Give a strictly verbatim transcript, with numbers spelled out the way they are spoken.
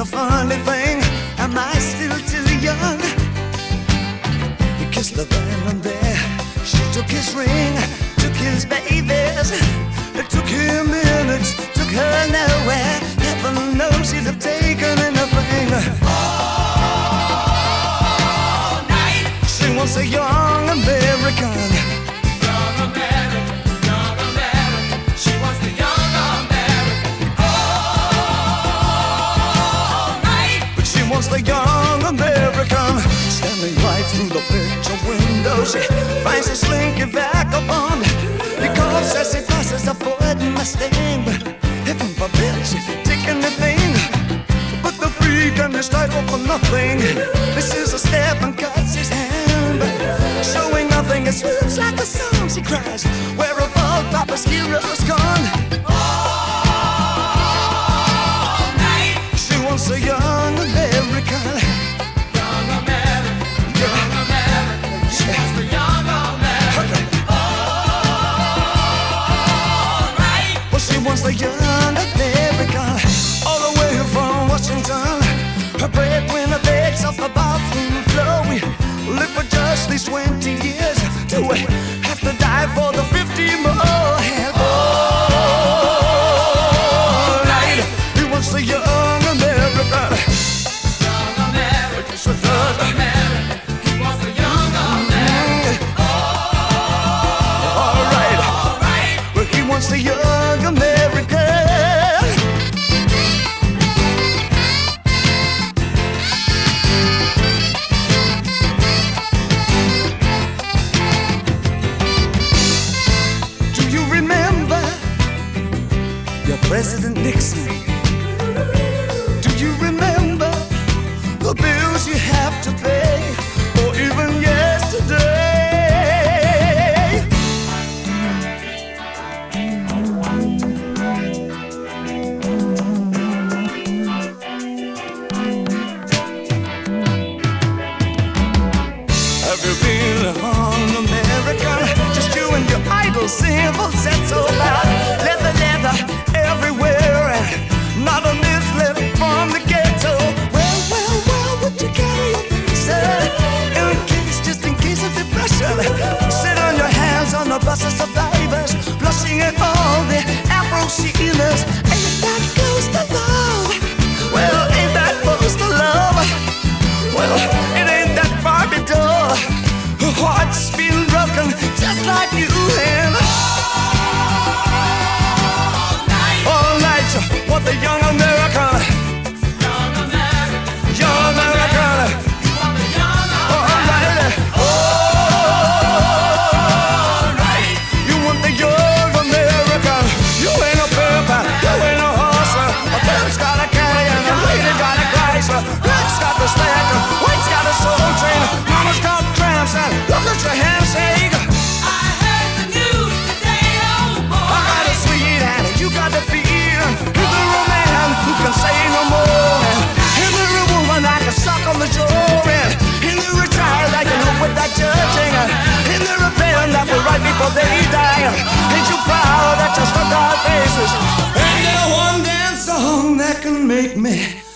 funny thing. Am I still too young? He kissed the band there. She took his ring, took his babies. It took him minutes, took her nowhere. Heaven knows he'd have taken anything. All night. She wants a young American. Young American, young American. She wants the young American. All night. But she wants the young American. Standing right through the picture window, she finds a slinky vagabond. He coughs as he passes a Ford Mustang. Heaven forbid she'd take anything but the freak and his title for nothing. This is a step and cuts his hand, showing nothing. It swoops like a song. She cries, where have all Papa's heroes gone? All night. She wants a young American. Young American, young American. She wants the young American. All right. Well, she wants the young American. All the way from Washington, her breadwinner begs off the bathroom floor. We live for just these twenty years. Do we have to die for the fifty more? And all night, he wants the young American. Young American, so does American. He wants the young American. All right, all right. Well, he wants the young American. President Nixon, do you remember the bills you have to pay, or even yesterday? Have you been on America? Just you and your idle simple set so loud. Leather, leather everywhere, and not a miss left from the ghetto. Well, well, well, would you carry your visa in case, just in case of depression? Sit on your hands on the bus of survivors, blushing at all the Afro-Sheeners. Ain't that close to love? Well, ain't that close to love? Well, it ain't that Barbie doll. Her heart's been broken just like you and what the young American, young American, young American. You want the young American. All right, you want the young American. You ain't a pimp, you ain't a horse. A pimp's got a canyon, a lady got a Chrysler. Black's got the stacker, white's got a soul train. Mama's got cramps and look at your handshake. I heard the news today, oh boy. I got a sweet and you got the feel. Who can say no more? And the woman I can suck on the jaw, and in the retired I can help with that judging, in the rebellion that will right before they die. Ain't you proud that you struck our faces? Ain't there one dance song that can make me